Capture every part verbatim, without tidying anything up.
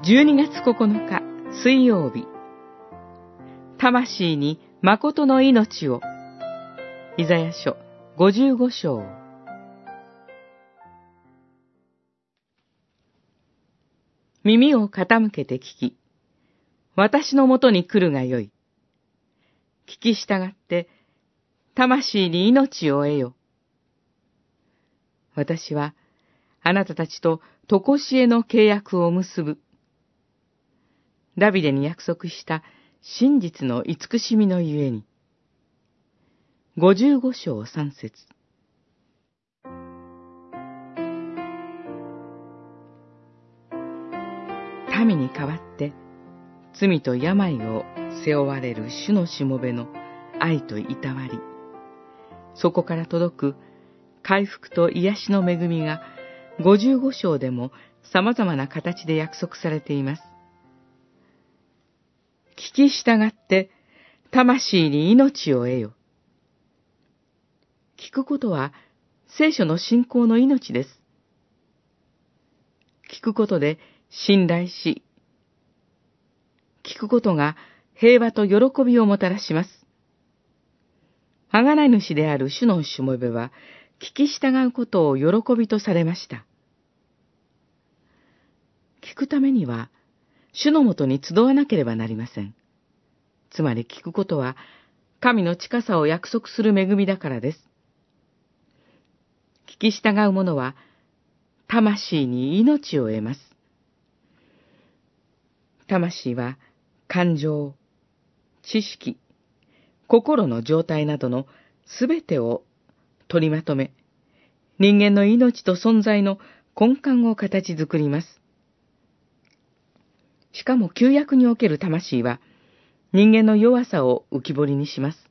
じゅうにがつここのか水曜日、魂に誠の命を。イザヤ書ごじゅうご章。耳を傾けて聞き、私のもとに来るがよい。聞き従って、魂に命を得よ。私は、あなたたちととこしえの契約を結ぶ。ダビデに約束した真実の慈しみのゆえに。ごじゅうご章三節。民に代わって罪と病を背負われる主のしもべの愛といたわり、そこから届く回復と癒しの恵みがごじゅうご章でも様々な形で約束されています。聞き従って魂に命を得よ。聞くことは聖書の信仰の命です。聞くことで信頼し、聞くことが平和と喜びをもたらします。贖い主である主のしもべは、聞き従うことを喜びとされました。聞くためには、主のもとに集わなければなりません。つまり聞くことは、神の近さを約束する恵みだからです。聞き従う者は、魂に命を得ます。魂は、感情、知識、心の状態などのすべてを取りまとめ、人間の命と存在の根幹を形作ります。しかも旧約における魂は、人間の弱さを浮き彫りにします。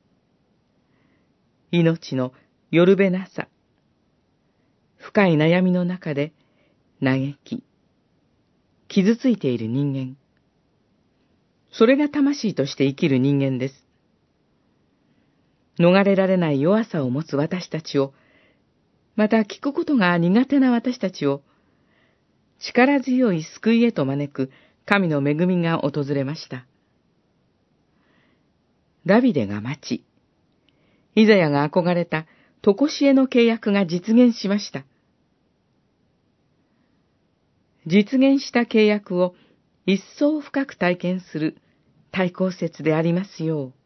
命のよるべなさ、深い悩みの中で嘆き、傷ついている人間。それが魂として生きる人間です。逃れられない弱さを持つ私たちを、また聞くことが苦手な私たちを、力強い救いへと招く神の恵みが訪れました。ダビデが待ち、イザヤが憧れたとこしえの契約が実現しました。実現した契約を一層深く体験する大公節でありますよう。